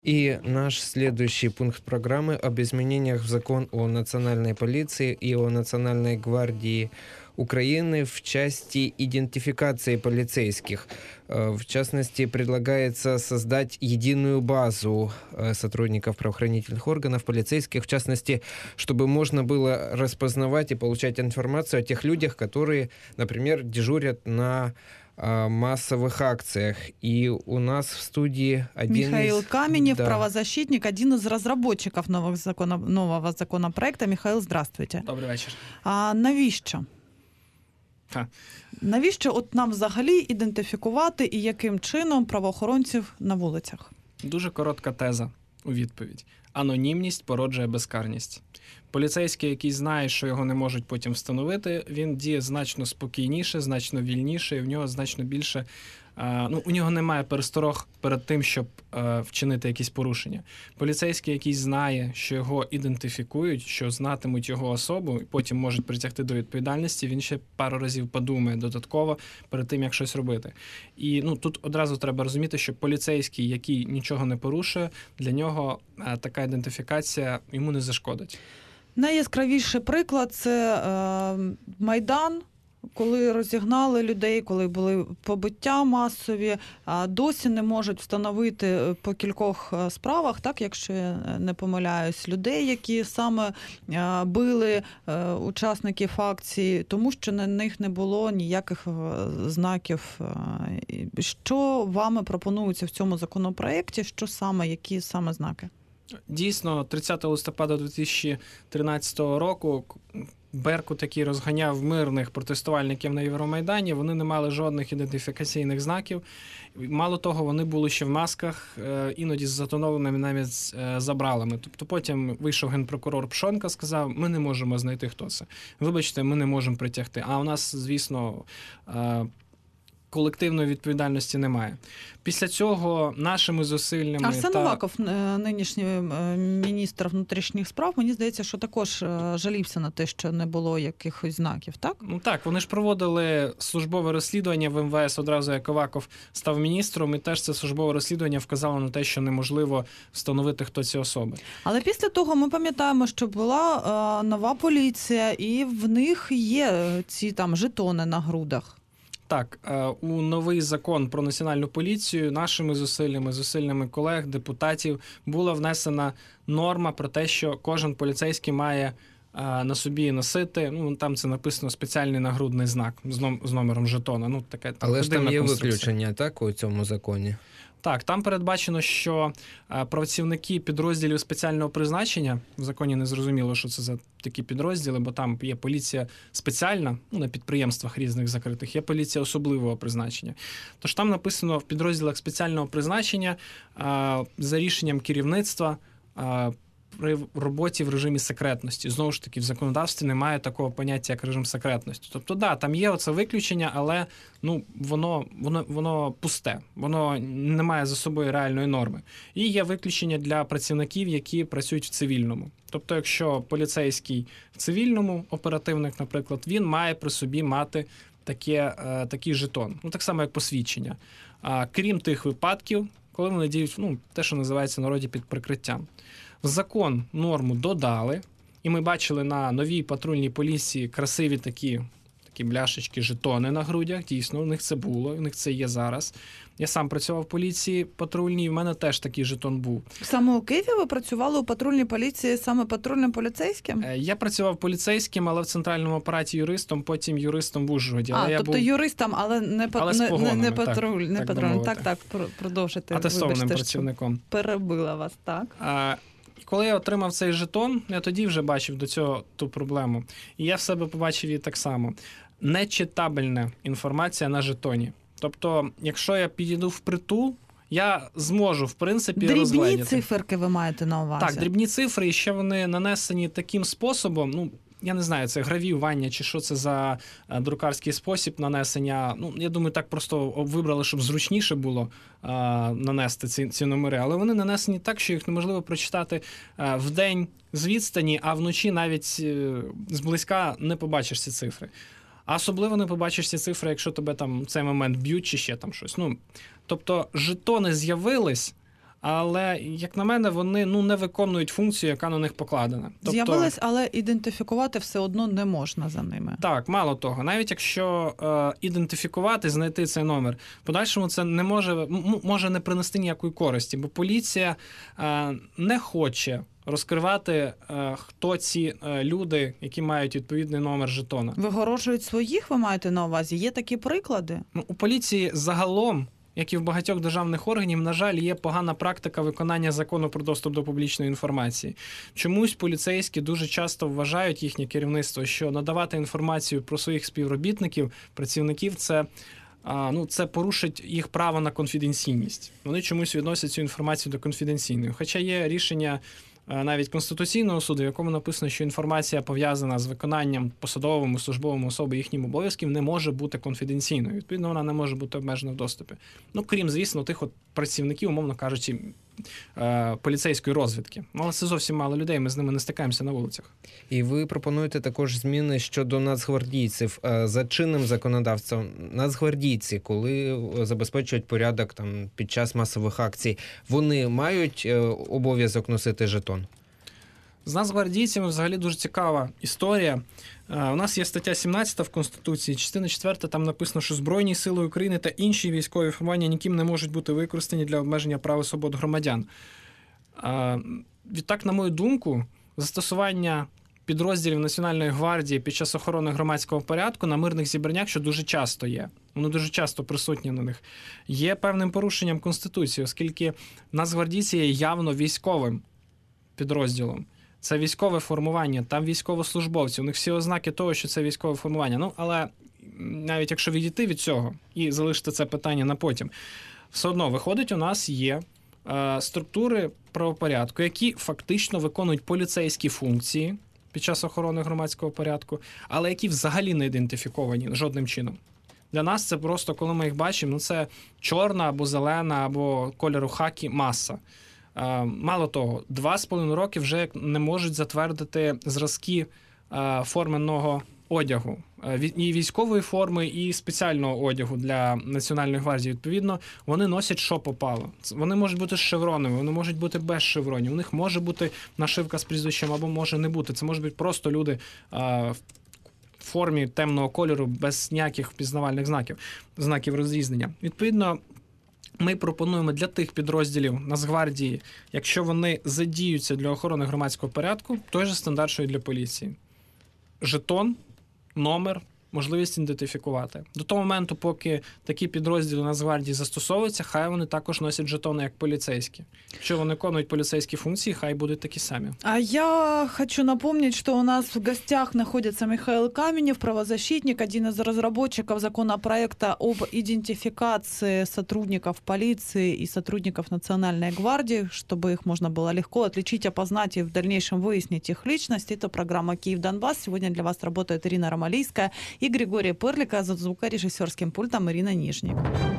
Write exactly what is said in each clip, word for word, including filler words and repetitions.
И наш следующий пункт программы об изменениях в закон о национальной полиции и о Национальной гвардии Украины в части идентификации полицейских. В частности, предлагается создать единую базу сотрудников правоохранительных органов, полицейских, в частности, чтобы можно было распознавать и получать информацию о тех людях, которые, например, дежурят на массовых акциях. И у нас в студии один Михаил из... Каменев, да. правозащитник, один из разработчиков нового, закона... нового законопроекта. Михаил, здравствуйте. Добрий вечір. А навіщо? Ха. Навіщо от нам взагалі ідентифікувати і яким чином правоохоронців на вулицях? Дуже коротка теза у відповідь. Анонімність породжує безкарність. Поліцейський, який знає, що його не можуть потім встановити, він діє значно спокійніше, значно вільніше, і в нього значно більше... Ну, у нього немає пересторог перед тим, щоб е, вчинити якісь порушення. Поліцейський, який знає, що його ідентифікують, що знатимуть його особу, і потім можуть притягти до відповідальності, він ще пару разів подумає додатково перед тим, як щось робити. І ну, тут одразу треба розуміти, що поліцейський, який нічого не порушує, для нього е, така ідентифікація йому не зашкодить. Найяскравіший приклад – це е, Майдан, коли розігнали людей, коли були побиття масові, а досі не можуть встановити по кількох справах, так, якщо я не помиляюсь, людей, які саме били учасників акції, тому що на них не було ніяких знаків. Що вами пропонується в цьому законопроекті, що саме, які саме знаки? Дійсно, тридцятого листопада дві тисячі тринадцятого року Беркут, який розганяв мирних протестувальників на Євромайдані, вони не мали жодних ідентифікаційних знаків. Мало того, вони були ще в масках, іноді з затонованими навіть забралами. Тобто потім вийшов генпрокурор Пшонка, сказав, ми не можемо знайти, хто це. Вибачте, ми не можемо притягти. А у нас, звісно, колективної відповідальності немає. Після цього нашими зусиллями... Арсен та... Аваков, нинішній міністр внутрішніх справ, мені здається, що також жалівся на те, що не було якихось знаків, так? Ну так, вони ж проводили службове розслідування в ем ве ес одразу, як Аваков став міністром, і теж це службове розслідування вказало на те, що неможливо встановити, хто ці особи. Але після того ми пам'ятаємо, що була е, нова поліція, і в них є ці там жетони на грудах. Так, у новий закон про національну поліцію нашими зусиллями, зусиллями колег, депутатів була внесена норма про те, що кожен поліцейський має на собі носити, ну там це написано спеціальний нагрудний знак з номером жетона. Ну, таке, але ж там є виключення, так, у цьому законі? Так, там передбачено, що працівники підрозділів спеціального призначення, в законі не зрозуміло, що це за такі підрозділи, бо там є поліція спеціальна, ну, на підприємствах різних закритих, є поліція особливого призначення. Тож там написано в підрозділах спеціального призначення за рішенням керівництва при роботі в режимі секретності. Знову ж таки, в законодавстві немає такого поняття, як режим секретності. Тобто, да, там є оце виключення, але ну, воно, воно, воно пусте, воно не має за собою реальної норми. І є виключення для працівників, які працюють в цивільному. Тобто, якщо поліцейський в цивільному, оперативник, наприклад, він має при собі мати таке, е, такий жетон. Ну, так само, як посвідчення. А, крім тих випадків, коли вони діють, ну, те, що називається в народі під прикриттям. В закон норму додали, і ми бачили на новій патрульній поліції красиві такі, такі бляшечки, жетони на грудях. Дійсно, у них це було, у них це є зараз. Я сам працював в поліції патрульній, і в мене теж такий жетон був. Саме у Києві ви працювали у патрульній поліції саме патрульним поліцейським? Я працював поліцейським, але в центральному апараті юристом, потім юристом в Ужгороді. А, але тобто я був... юристом, але не, але не, погонами, не патруль, так, не так, патрульним. Так, так, продовжуйте. Атестованим працівником. Перебила вас, так? А, коли я отримав цей жетон, я тоді вже бачив до цього ту проблему. І я в себе побачив її так само. Нечитабельна інформація на жетоні. Тобто, якщо я підійду впритул, я зможу, в принципі, дрібні розгледіти. Дрібні циферки ви маєте на увазі? Так, дрібні цифри, і ще вони нанесені таким способом, ну, я не знаю, це гравіювання, чи що це за друкарський спосіб нанесення. Ну, я думаю, так просто вибрали, щоб зручніше було а, нанести ці, ці номери. Але вони нанесені так, що їх неможливо прочитати а, вдень з відстані, а вночі навіть зблизька не побачиш ці цифри. А особливо не побачиш ці цифри, якщо тебе там в цей момент б'ють чи ще там щось. Ну, тобто жетони з'явились, але, як на мене, вони ну, не виконують функцію, яка на них покладена. Тобто, з'явились, але ідентифікувати все одно не можна за ними. Так, мало того, навіть якщо е, ідентифікувати, знайти цей номер, в подальшому це не може, м- може не принести ніякої користі, бо поліція е, не хоче розкривати, е, хто ці е, люди, які мають відповідний номер жетона. Вигороджують своїх, ви маєте на увазі? Є такі приклади? Ну, у поліції загалом, як і в багатьох державних органів, на жаль, є погана практика виконання закону про доступ до публічної інформації. Чомусь поліцейські дуже часто вважають, їхнє керівництво, що надавати інформацію про своїх співробітників, працівників – це А, ну, це порушить їх право на конфіденційність. Вони чомусь відносять цю інформацію до конфіденційної. Хоча є рішення навіть Конституційного суду, в якому написано, що інформація, пов'язана з виконанням посадовими, службовими особи їхніх обов'язків, не може бути конфіденційною. Відповідно, вона не може бути обмежена в доступі. Ну, крім, звісно, тих от працівників, умовно кажучи, поліцейської розвідки. Але це зовсім мало людей, ми з ними не стикаємося на вулицях. І ви пропонуєте також зміни щодо нацгвардійців. За чинним законодавством нацгвардійці, коли забезпечують порядок там під час масових акцій, вони мають обов'язок носити жетон? З нацгвардійцями взагалі дуже цікава історія. У нас є стаття сімнадцята в Конституції, частина четверта, там написано, що Збройні сили України та інші військові формування ніким не можуть бути використані для обмеження прав і свобод громадян. Відтак, на мою думку, застосування підрозділів Національної гвардії під час охорони громадського порядку на мирних зібраннях, що дуже часто є, вони дуже часто присутні на них, є певним порушенням Конституції, оскільки нацгвардійці є явно військовим підрозділом. Це військове формування, там військовослужбовці, у них всі ознаки того, що це військове формування. Ну, але навіть якщо відійти від цього і залишити це питання на потім, все одно виходить, у нас є е, структури правопорядку, які фактично виконують поліцейські функції під час охорони громадського порядку, але які взагалі не ідентифіковані жодним чином. Для нас це просто, коли ми їх бачимо, ну це чорна або зелена, або кольору хакі маса. Мало того, два з половиною роки вже не можуть затвердити зразки форменного одягу. І військової форми, і спеціального одягу для Національної гвардії. Відповідно, вони носять, що попало. Вони можуть бути з шевронами, вони можуть бути без шевронів. У них може бути нашивка з прізвищем, або може не бути. Це можуть бути просто люди в формі темного кольору, без ніяких впізнавальних знаків, знаків розрізнення. Відповідно, ми пропонуємо для тих підрозділів Нацгвардії, якщо вони задіються для охорони громадського порядку, той же стандарт, що і для поліції. Жетон, номер, можливість ідентифікувати. До того моменту, поки такі підрозділи Нацгвардії застосовуються, хай вони також носять жетони як полицейские. Якщо вони виконують полицейские функции, хай будут такие сами. А я хочу напомнить, что у нас в гостях находится Михаил Каменев, правозащитник, один из разработчиков законопроекта об идентификации сотрудников полиции и сотрудников Национальной гвардии, чтобы их можно было легко отличить, опознать и в дальнейшем выяснить их личность. Это программа «Киев-Донбасс». Сегодня для вас работает Ирина Ромалийская и Григорий Пырлик, за звукорежисерским пультом Ірина Ніжнік.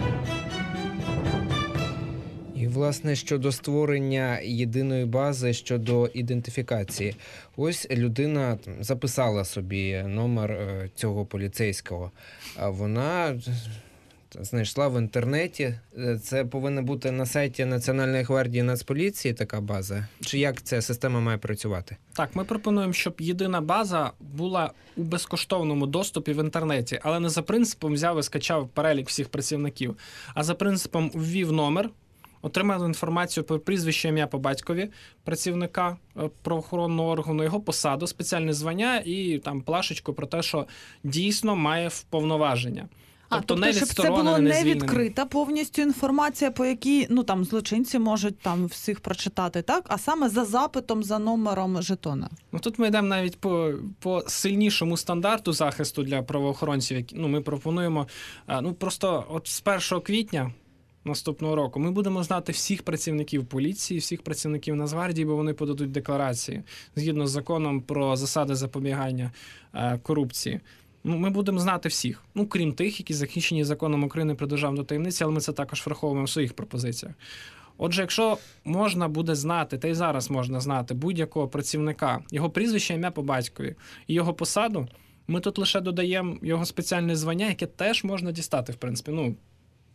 І, власне, щодо створення єдиної бази щодо ідентифікації. Ось людина записала собі номер цього поліцейського, а вона знайшла в інтернеті. Це повинна бути на сайті Національної гвардії Нацполіції така база? Чи як ця система має працювати? Так, ми пропонуємо, щоб єдина база була у безкоштовному доступі в інтернеті, але не за принципом взяв і скачав перелік всіх працівників, а за принципом ввів номер, отримали інформацію про прізвище, ім'я по батькові працівника правоохоронного органу, його посаду, спеціальне звання і там плашечку про те, що дійсно має повноваження. А, тобто, тобто, щоб це було не відкрита повністю інформація, по якій, ну, там, злочинці можуть там всіх прочитати, так? А саме за запитом, за номером жетона. Ну, тут ми йдемо навіть по, по сильнішому стандарту захисту для правоохоронців. Які, ну, ми пропонуємо, ну, просто от з першого квітня наступного року ми будемо знати всіх працівників поліції, всіх працівників Нацгвардії, бо вони подадуть декларації згідно з законом про засади запобігання е, корупції. Ну, ми будемо знати всіх, ну, крім тих, які захищені законом України про державну таємницю, але ми це також враховуємо в своїх пропозиціях. Отже, якщо можна буде знати, та й зараз можна знати будь-якого працівника, його прізвище, ім'я по батькові і його посаду, ми тут лише додаємо його спеціальне звання, яке теж можна дістати, в принципі. Ну,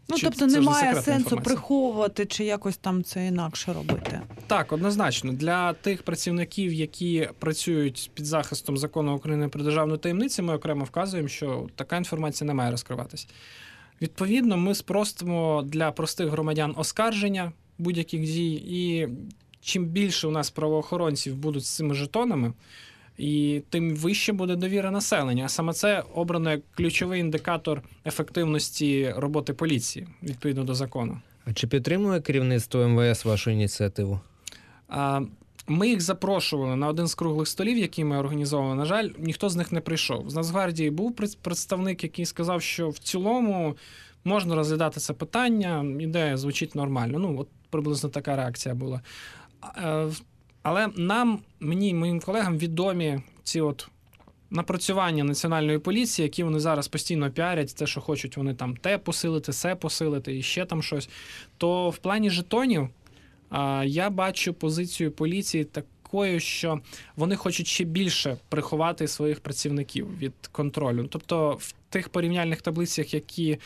Ну, Чи тобто це вже немає секретна сенсу інформація? приховувати чи якось там це інакше робити. Так, однозначно. Для тих працівників, які працюють під захистом закону України про державну таємницю, ми окремо вказуємо, що така інформація не має розкриватись. Відповідно, ми спростимо для простих громадян оскарження будь-яких дій, і чим більше у нас правоохоронців будуть з цими жетонами, і тим вище буде довіра населення. А саме це обрано як ключовий індикатор ефективності роботи поліції, відповідно до закону. А чи підтримує керівництво ем ве ес вашу ініціативу? А, Ми їх запрошували на один з круглих столів, які ми організовували. На жаль, ніхто з них не прийшов. З Нацгвардії був представник, який сказав, що в цілому можна розглядати це питання, ідея звучить нормально. Ну, от приблизно така реакція була. Але нам, мені, моїм колегам відомі ці от напрацювання Національної поліції, які вони зараз постійно піарять, те, що хочуть вони там те посилити, се посилити і ще там щось. То в плані жетонів я бачу позицію поліції такою, що вони хочуть ще більше приховати своїх працівників від контролю. Тобто в тих порівняльних таблицях, які,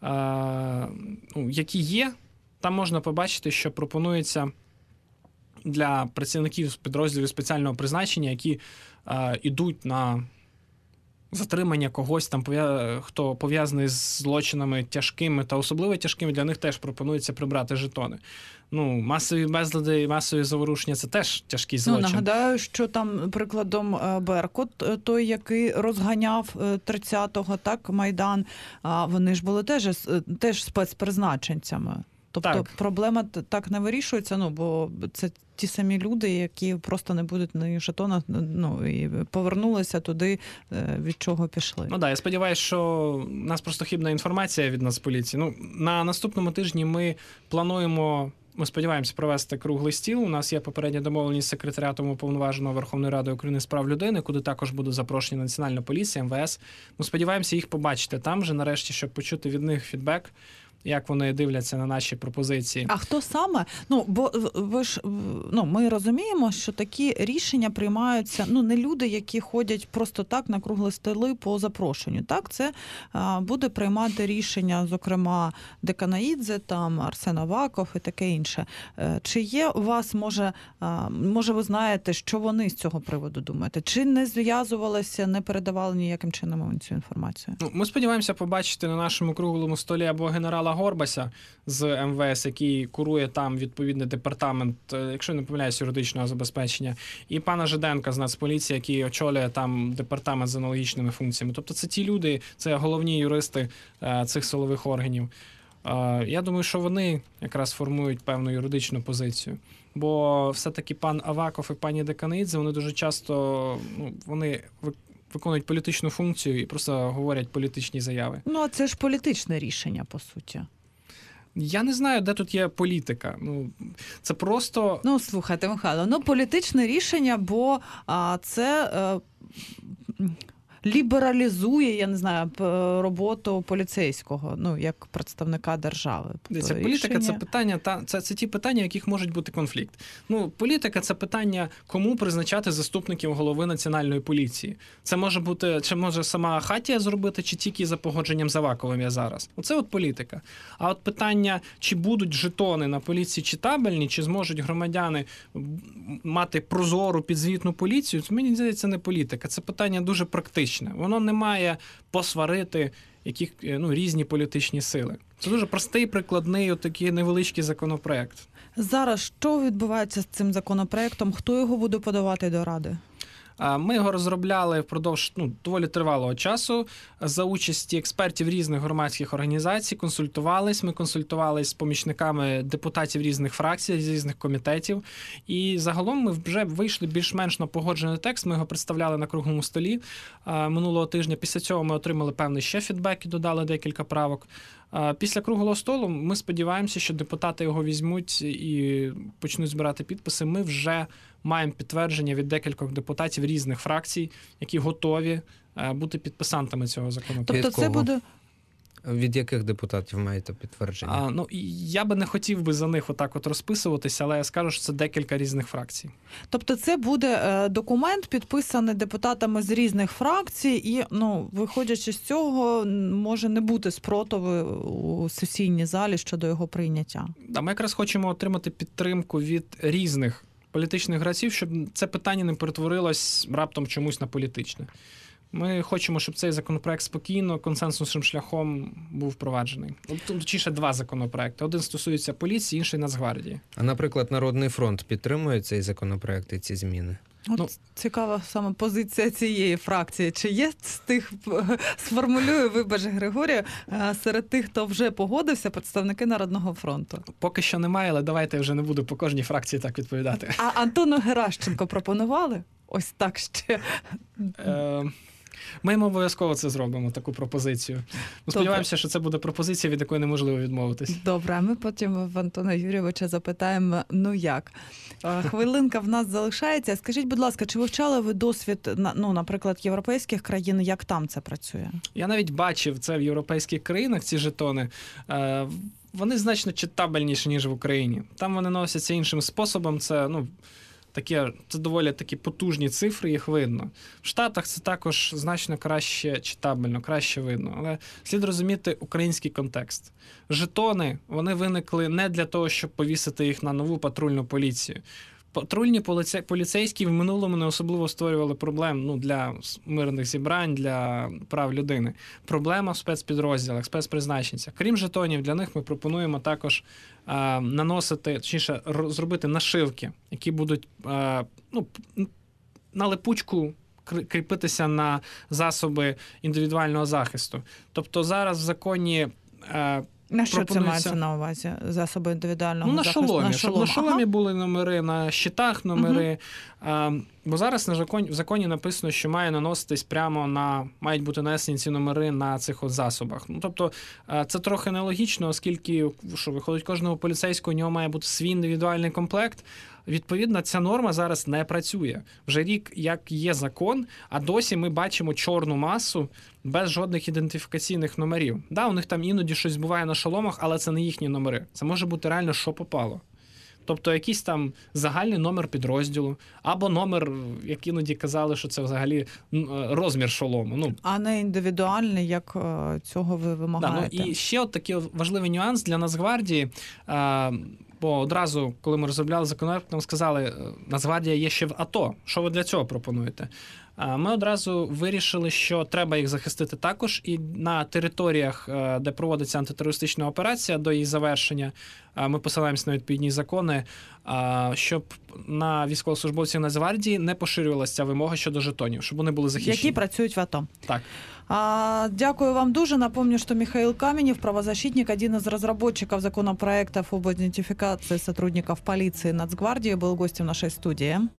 ну, які є, там можна побачити, що пропонується для працівників з підрозділів спеціального призначення, які е, йдуть на затримання когось, там, хто пов'язаний з злочинами тяжкими та особливо тяжкими, для них теж пропонується прибрати жетони. Ну, масові безлади, масові заворушення – це теж тяжкий злочин. Ну, нагадаю, що там прикладом Беркут, той, який розганяв тридцятого, так, Майдан, вони ж були теж, теж спецпризначенцями. Тобто так. Проблема так не вирішується, ну, бо це ті самі люди, які просто не будуть на жетонах, ну, і повернулися туди, від чого пішли. Ну так, я сподіваюся, що у нас просто хибна інформація від Нацполіції. Ну, на наступному тижні ми плануємо, ми сподіваємося провести круглий стіл. У нас є попередня домовленість з секретаріатом Уповноваженого Верховної Ради України з прав людини, куди також буде запрошені Національна поліція, ем ве ес. Ми сподіваємося їх побачити там вже, нарешті, щоб почути від них фідбек, як вони дивляться на наші пропозиції. А хто саме? Ну, бо ви ж, ну, ми розуміємо, що такі рішення приймаються, ну, не люди, які ходять просто так на круглі столи по запрошенню. Так, це а, буде приймати рішення, зокрема, Деканаїдзе, там, Арсен Аваков і таке інше. Чи є у вас, може, а, може ви знаєте, що вони з цього приводу думаєте? Чи не зв'язувалися, не передавали ніяким чином цю інформацію? Ну, ми сподіваємося побачити на нашому круглому столі або генерала Горбася з ем ве ес, який курує там відповідний департамент, якщо не помиляюсь, юридичного забезпечення, і пана Жиденка з Нацполіції, який очолює там департамент з аналогічними функціями. Тобто це ті люди, це головні юристи е, цих силових органів. Е, я думаю, що вони якраз формують певну юридичну позицію. Бо все-таки пан Аваков і пані Деканаїдзе, вони дуже часто, ну, вони виконують політичну функцію і просто говорять політичні заяви. Ну, а це ж політичне рішення, по суті. Я не знаю, де тут є політика. Ну, це просто... Ну, слухайте, Михайло, ну, політичне рішення, бо а, це... А, лібералізує, я не знаю, роботу поліцейського, ну, як представника держави. Дивіться, політика – це питання, та, це, це ті питання, в яких може бути конфлікт. Ну, політика – це питання, кому призначати заступників голови Національної поліції. Це може бути, чи може сама Хатія зробити, чи тільки за погодженням з Аваковим я зараз. Оце от політика. А от питання, чи будуть жетони на поліції читабельні, чи зможуть громадяни мати прозору підзвітну поліцію, це, мені здається, це не політика. Це питання дуже практичне. Воно не має посварити яких, ну, різні політичні сили. Це дуже простий, прикладний, отакий невеличкий законопроект. Зараз що відбувається з цим законопроектом? Хто його буде подавати до Ради? Ми його розробляли впродовж, ну, доволі тривалого часу за участі експертів різних громадських організацій, консультувались. Ми консультувались з помічниками депутатів різних фракцій, з різних комітетів. І загалом ми вже вийшли більш-менш на погоджений текст. Ми його представляли на круглому столі минулого тижня. Після цього ми отримали певний ще фідбек і додали декілька правок. Після круглого столу ми сподіваємося, що депутати його візьмуть і почнуть збирати підписи. Ми вже маємо підтвердження від декількох депутатів різних фракцій, які готові бути підписантами цього законопроекту. Тобто це буде... Від яких депутатів маєте підтвердження? А, ну, і я би не хотів би за них отак от розписуватися, але я скажу, що це декілька різних фракцій. Тобто це буде е, документ, підписаний депутатами з різних фракцій, і, ну, виходячи з цього, н- може не бути спротиву у сесійній залі щодо його прийняття. А ми якраз хочемо отримати підтримку від різних політичних гравців, щоб це питання не перетворилось раптом чомусь на політичне. Ми хочемо, щоб цей законопроект спокійно, консенсусним шляхом був впроваджений. Точніше, два законопроекти. Один стосується поліції, інший Нацгвардії. А, наприклад, Народний фронт підтримує цей законопроект і ці зміни? От Ну, цікава саме позиція цієї фракції. Чи є з тих, сформулюю, вибач, Григорію, е, серед тих, хто вже погодився, представники Народного фронту? Поки що немає, але давайте я вже не буду по кожній фракції так відповідати. А Антону Геращенко пропонували? Ось так ще. Е, Ми йому обов'язково це зробимо, таку пропозицію. Ми сподіваємося, що це буде пропозиція, від якої неможливо відмовитись. Добре, а ми потім в Антона Юрійовича запитаємо, ну як? Е, Хвилинка в нас залишається. Скажіть, будь ласка, чи вивчали ви досвід, на- ну, наприклад, європейських країн, як там це працює? Я навіть бачив це в європейських країнах, ці жетони. Е, Вони значно читабельніші, ніж в Україні. Там вони носяться іншим способом. Це, ну, таке, це доволі такі потужні цифри, їх видно. В Штатах це також значно краще читабельно, краще видно. Але слід розуміти український контекст. Жетони, вони виникли не для того, щоб повісити їх на нову патрульну поліцію. Патрульні поліце- поліцейські в минулому не особливо створювали проблем, ну, для мирних зібрань, для прав людини. Проблема в спецпідрозділах, спецпризначенцях. Крім жетонів, для них ми пропонуємо також а, наносити, точніше, р- зробити нашивки, які будуть а, ну, п- на липучку кр- кріпитися на засоби індивідуального захисту. Тобто зараз в законі а, На що це пропонується- мається на увазі? Засоби індивідуального Ну, на захисту? шоломі. Щоб на шоломі Ага. були номери, на щитах номери. А, бо зараз на законі, в законі написано, що має наноситись прямо на, мають бути нанесені ці номери на цих от засобах. Ну, тобто, а, це трохи нелогічно, оскільки, що виходить, кожного поліцейського у нього має бути свій індивідуальний комплект. Відповідно, ця норма зараз не працює. Вже рік, як є закон, а досі ми бачимо чорну масу без жодних ідентифікаційних номерів. Да, у них там іноді щось буває на шоломах, але це не їхні номери. Це може бути реально що попало. Тобто якийсь там загальний номер підрозділу, або номер, як іноді казали, що це взагалі м, розмір шолому. Ну, А не індивідуальний, як е, цього ви да, вимагаєте? ну, і ще от такий важливий нюанс для Нацгвардії. А, бо одразу, коли ми розробляли законопроект, нам сказали, Нацгвардія є ще в АТО. Що ви для цього пропонуєте? А ми одразу вирішили, що треба їх захистити також, і на територіях, е, де проводиться антитерористична операція, до її завершення, е, ми посилаємося на відповідні закони, е, щоб на військовослужбовців Нацгвардії не поширювалася ця вимога щодо жетонів, щоб вони були захищені. Які працюють в АТО. Так. А, дякую вам дуже. Напомню, что Михаил Каменев, правозащитник, один из разработчиков законопроектов об идентификации сотрудников полиции и Нацгвардии, был гостем нашей студии.